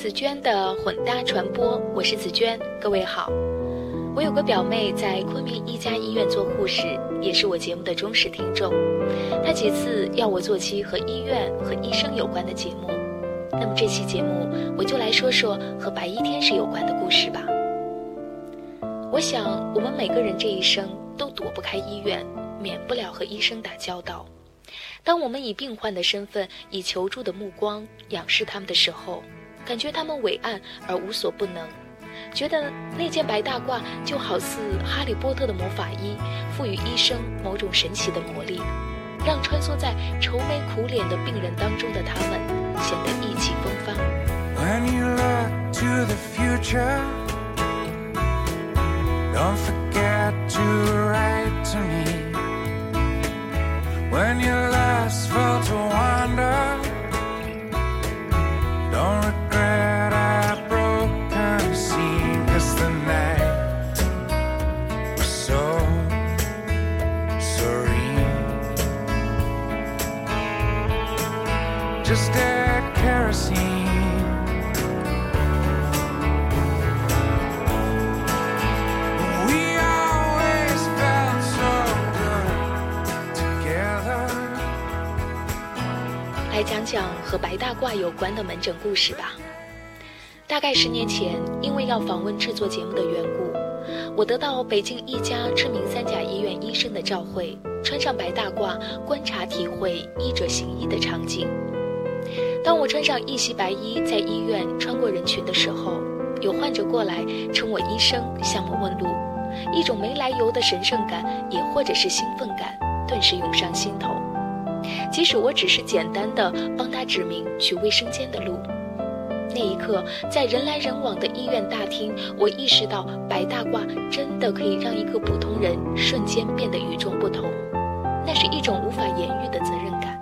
紫娟的混搭传播，我是紫娟，各位好。我有个表妹在昆明一家医院做护士，也是我节目的忠实听众。她几次要我做期和医院和医生有关的节目，那么这期节目我就来说说和白衣天使有关的故事吧。我想我们每个人这一生都躲不开医院，免不了和医生打交道。当我们以病患的身份，以求助的目光仰视他们的时候，感觉他们伟岸而无所不能，觉得那件白大褂就好似哈利波特的魔法衣，赋予医生某种神奇的魔力，让穿梭在愁眉苦脸的病人当中的他们显得意气风发。 When you look to the future, don't forget to write to me. When you're lustful to wander, don't regret our broken scene, 'cause the night was so serene. Just add kerosene. We always felt so good together. 来讲讲和白大褂有关的门诊故事吧。大概10年前，因为要访问制作节目的缘故，我得到北京一家知名3甲医院医生的召会，穿上白大褂，观察体会医者行医的场景。当我穿上一袭白衣在医院穿过人群的时候，有患者过来称我医生，向我问路，一种没来由的神圣感，也或者是兴奋感，顿时涌上心头。即使我只是简单的帮他指明去卫生间的路，那一刻，在人来人往的医院大厅，我意识到白大褂真的可以让一个普通人瞬间变得与众不同，那是一种无法言喻的责任感。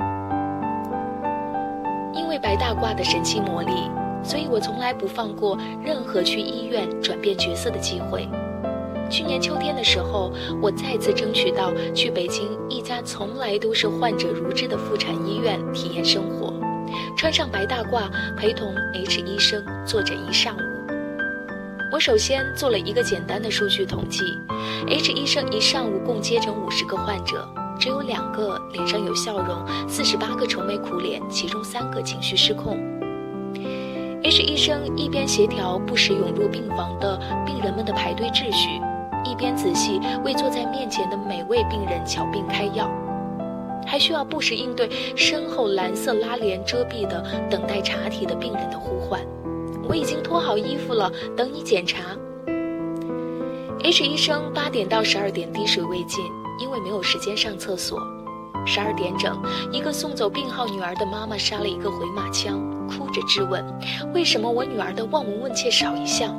因为白大褂的神奇魔力，所以我从来不放过任何去医院转变角色的机会。去年秋天的时候，我再次争取到去北京一家从来都是患者如织的妇产医院体验生活，穿上白大褂，陪同 H 医生坐诊一上午。我首先做了一个简单的数据统计， H 医生一上午共接诊50个患者，只有2个脸上有笑容，48个愁眉苦脸，其中3个情绪失控。H 医生一边协调不时涌入病房的病人们的排队秩序，一边仔细为坐在面前的每位病人瞧病开药，还需要不时应对身后蓝色拉帘遮蔽的等待查体的病人的呼唤。我已经脱好衣服了，等你检查。H 医生8点到12点滴水未进，因为没有时间上厕所。12点整，一个送走病号女儿的妈妈杀了一个回马枪，哭着质问，为什么我女儿的望闻问切少一项？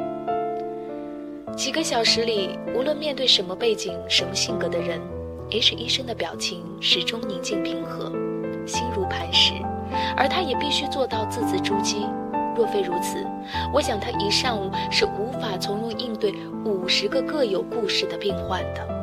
几个小时里，无论面对什么背景、什么性格的人， H 医生的表情始终宁静平和，心如磐石，而他也必须做到字字珠玑。若非如此，我想他一上午是无法从容应对50个各有故事的病患的。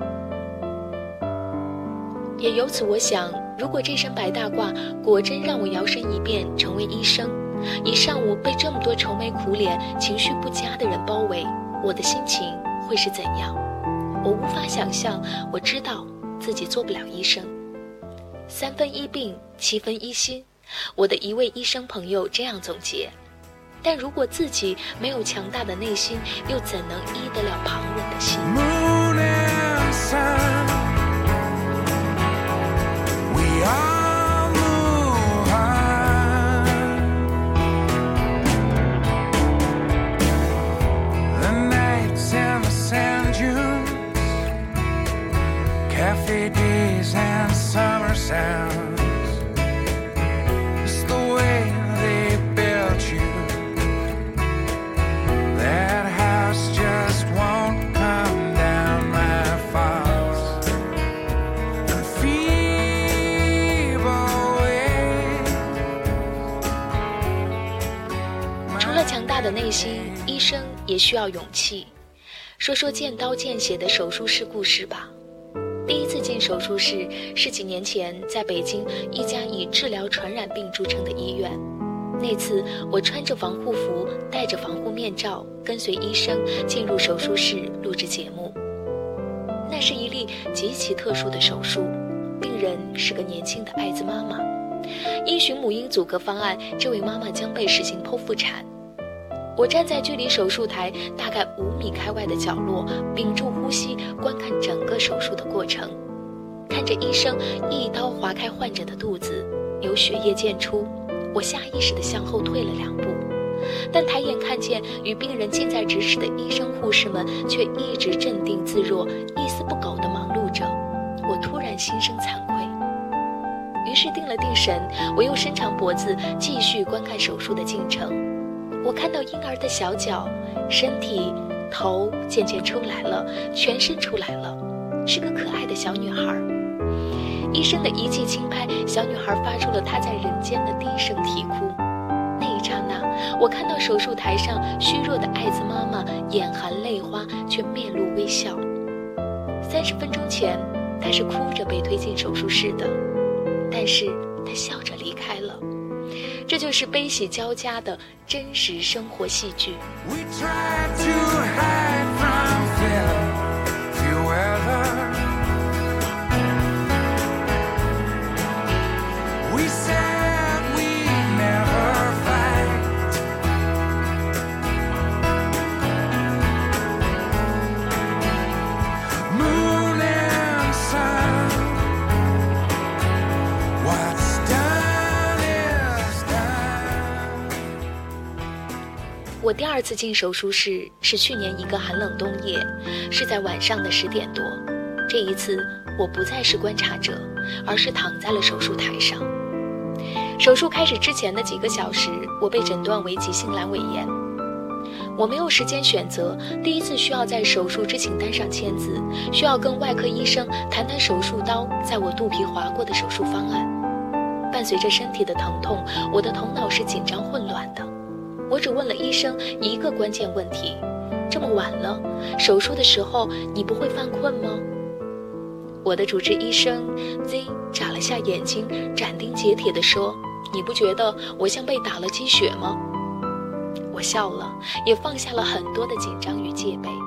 也由此我想，如果这身白大褂果真让我摇身一变成为医生，一上午被这么多愁眉苦脸、情绪不佳的人包围，我的心情会是怎样？我无法想象，我知道自己做不了医生。3分医病，7分医心，我的一位医生朋友这样总结。但如果自己没有强大的内心，又怎能医得了旁人的心？ Moon and sun, we all move on. The nights and the sand dunes, cafe days and summer sounds. It's the way they built you. That house just won't come down my falls and feeble way. 除了强大的内心，医生也需要勇气。说说见刀见血的手术室故事吧。第一次进手术室是几年前在北京一家以治疗传染病著称的医院。 那次我穿着防护服，戴着防护面罩，跟随医生进入手术室录制节目。那是一例极其特殊的手术，病人是个年轻的艾滋妈妈。依循母婴阻隔方案，这位妈妈将被实行剖腹产。我站在距离手术台大概5米开外的角落，屏住呼吸，观看整个手术的过程，看着医生一刀划开患者的肚子，有血液溅出，我下意识地向后退了2步，但抬眼看见与病人近在咫尺的医生护士们却一直镇定自若，一丝不苟地忙碌着，我突然心生惭愧。于是定了定神，我又伸长脖子继续观看手术的进程。我看到婴儿的小脚、身体、头渐渐出来了，全身出来了，是个可爱的小女孩。医生的仪器轻拍，小女孩发出了她在人间的第一声啼哭。那一刹那，我看到手术台上虚弱的艾滋妈妈眼含泪花，却面露微笑。30分钟前，她是哭着被推进手术室的，但是她笑着离开了。这就是悲喜交加的真实生活戏剧。 We tried to hide from fear weather. We said we'd never fight. Moon and sun, what's done is done. 我第2次进手术室是去年一个寒冷冬夜，是在晚上的10点多。这一次我不再是观察者，而是躺在了手术台上。手术开始之前的几个小时，我被诊断为急性阑尾炎。我没有时间选择，第一次需要在手术知情单上签字，需要跟外科医生谈谈手术刀在我肚皮划过的手术方案。伴随着身体的疼痛，我的头脑是紧张混乱的。我只问了医生一个关键问题：这么晚了，手术的时候你不会犯困吗？我的主治医生 Z 眨了下眼睛，斩钉截铁地说：你不觉得我像被打了鸡血吗？我笑了，也放下了很多的紧张与戒备。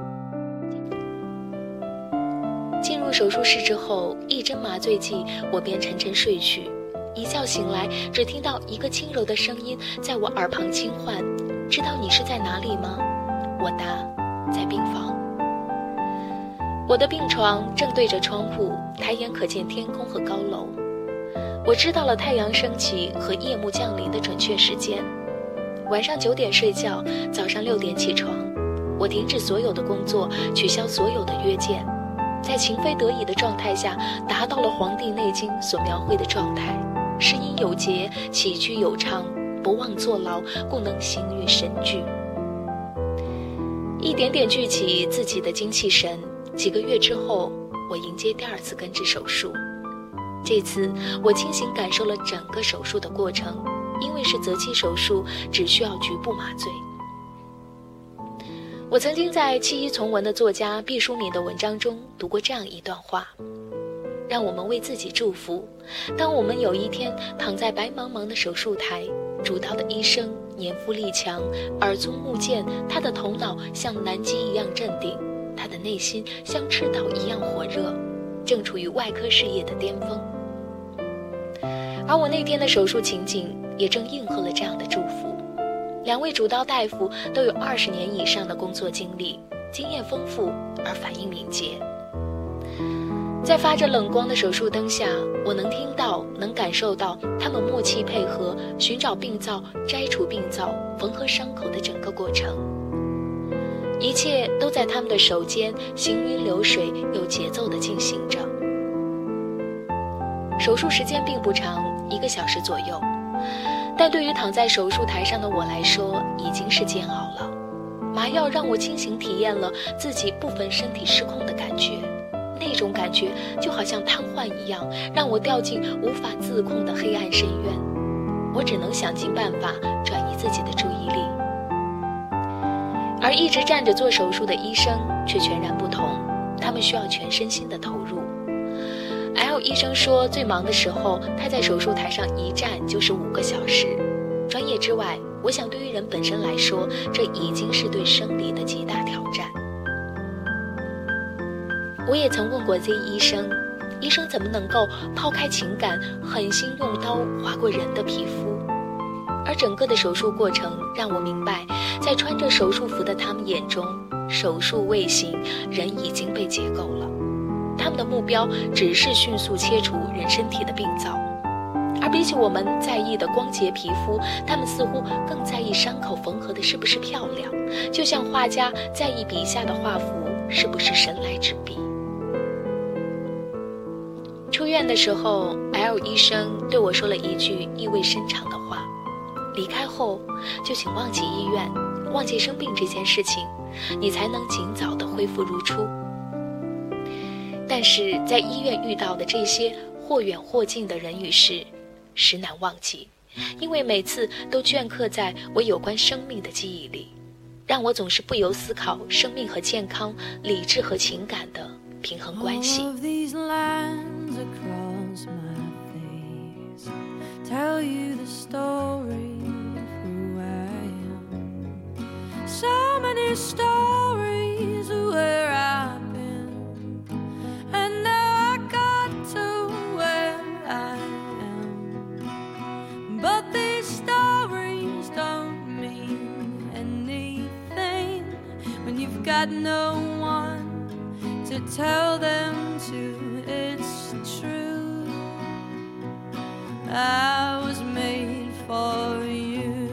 进入手术室之后，一针麻醉剂，我便沉沉睡去。一觉醒来，只听到一个轻柔的声音在我耳旁轻唤：知道你是在哪里吗？我答：在病房。我的病床正对着窗户，抬眼可见天空和高楼。我知道了太阳升起和夜幕降临的准确时间。晚上9点睡觉，早上6点起床。我停止所有的工作，取消所有的约见，在情非得已的状态下，达到了《黄帝内经》所描绘的状态：食饮有节，起居有常，不忘坐牢，故能形与神俱。一点点聚起自己的精气神。几个月之后，我迎接第2次根治手术。这次我清醒感受了整个手术的过程，因为是择期手术，只需要局部麻醉。我曾经在弃医从文的作家毕淑敏的文章中读过这样一段话：让我们为自己祝福，当我们有一天躺在白茫茫的手术台，主刀的医生年富力强，耳聪目健，他的头脑像南极一样镇定，他的内心像赤道一样火热，正处于外科事业的巅峰。而我那天的手术情景也正应和了这样的祝福。2位主刀大夫都有20年以上的工作经历，经验丰富而反应敏捷。在发着冷光的手术灯下，我能听到，能感受到他们默契配合，寻找病灶，摘除病灶，缝合伤口的整个过程。一切都在他们的手间行云流水，有节奏地进行着。手术时间并不长，1个小时左右，但对于躺在手术台上的我来说，已经是煎熬了。麻药让我清醒体验了自己部分身体失控的感觉，那种感觉就好像瘫痪一样，让我掉进无法自控的黑暗深渊。我只能想尽办法转移自己的注意力。而一直站着做手术的医生却全然不同，他们需要全身心的投入。L 医生说，最忙的时候，他在手术台上一站就是5个小时。 专业之外，我想对于人本身来说，这已经是对生理的极大挑战。我也曾问过 Z 医生，医生怎么能够抛开情感，狠心用刀划过人的皮肤？而整个的手术过程让我明白，在穿着手术服的他们眼中，手术未行，人已经被解构了。他们的目标只是迅速切除人身体的病灶，而比起我们在意的光洁皮肤，他们似乎更在意伤口缝合的是不是漂亮，就像画家在意笔下的画幅是不是神来之笔。出院的时候 L 医生对我说了一句意味深长的话，离开后就请忘记医院，忘记生病这件事情，你才能尽早的恢复如初。但是在医院遇到的这些或远或近的人与事，实难忘记，因为每次都镌刻在我有关生命的记忆里，让我总是不由思考生命和健康、理智和情感的平衡关系。 Tell you the story of who I am. So many stories of where I've been, and now I got to where I am. But these stories don't mean anything when you've got no one to tell them to. It's true, I was made for you.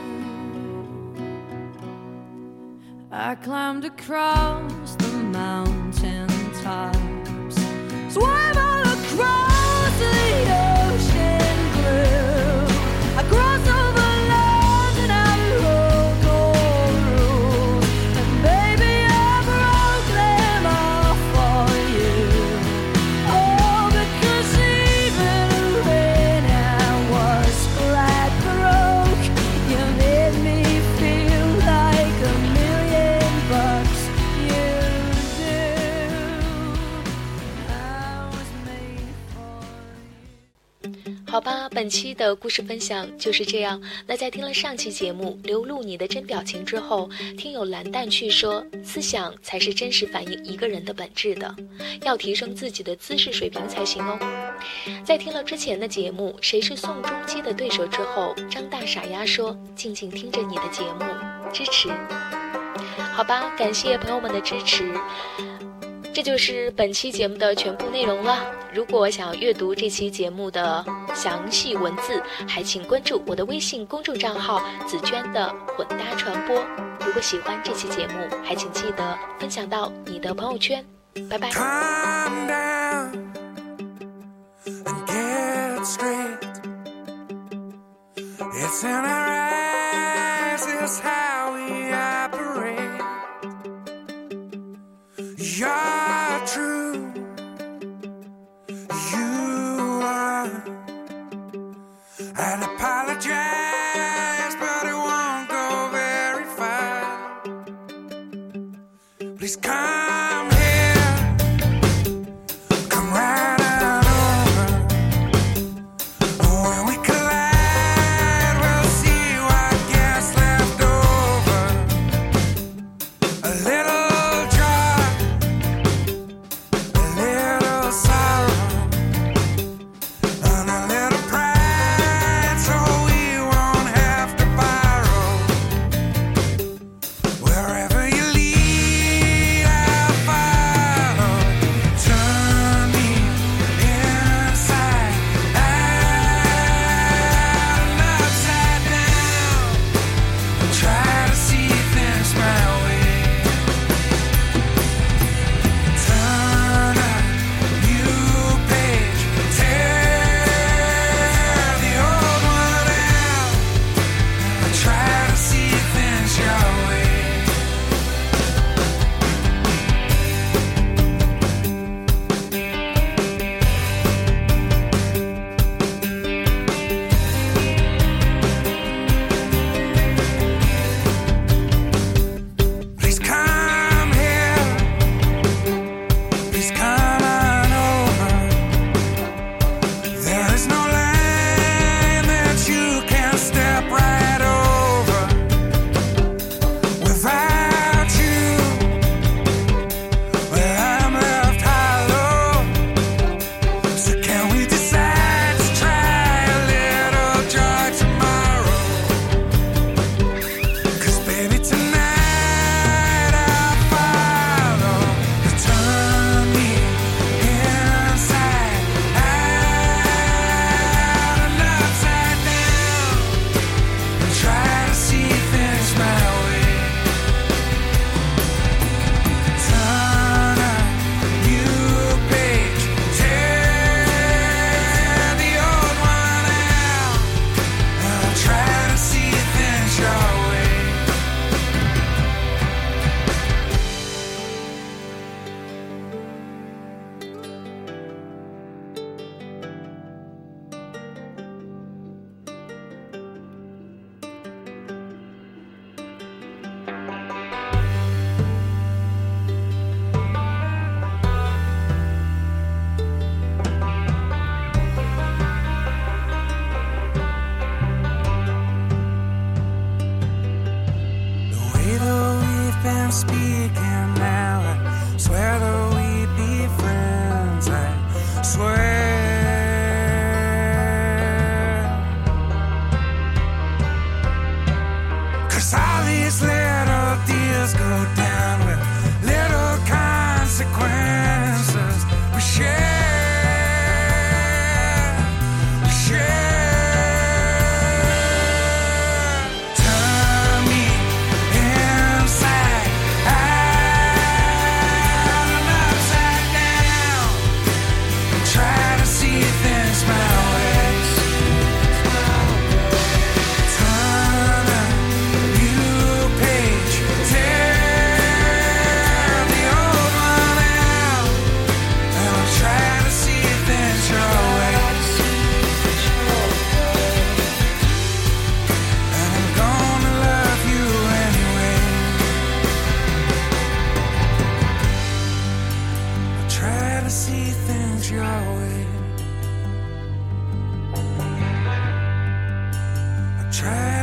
I climbed across the mountain tops, swam all across the ocean blue. I crossed over lands and I broke all rules, and baby I broke them all for you. Oh, because even when I was flat broke, you made me feel like $1,000,000. You do. I was made for you. 好吧，本期的故事分享就是这样。那在听了上期节目流露你的真表情之后，听友蓝淡去说，思想才是真实反映一个人的本质的，要提升自己的姿势水平才行哦。在听了之前的节目谁是宋仲基的对手之后，张大傻丫说，静静听着你的节目，支持。好吧，感谢朋友们的支持，这就是本期节目的全部内容了。如果想要阅读这期节目的详细文字，还请关注我的微信公众账号紫娟的混搭传播。如果喜欢这期节目，还请记得分享到你的朋友圈。拜拜。 Calm down and get straight. It's in our eyes, it's how we operate. You're true, you are. I'd apologize, but it won't go very far. Please come here, come right on over. When we collide, we'll see what gets left over. A little joy, a little sorrow, and a little pride. So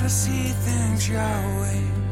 to see things your way.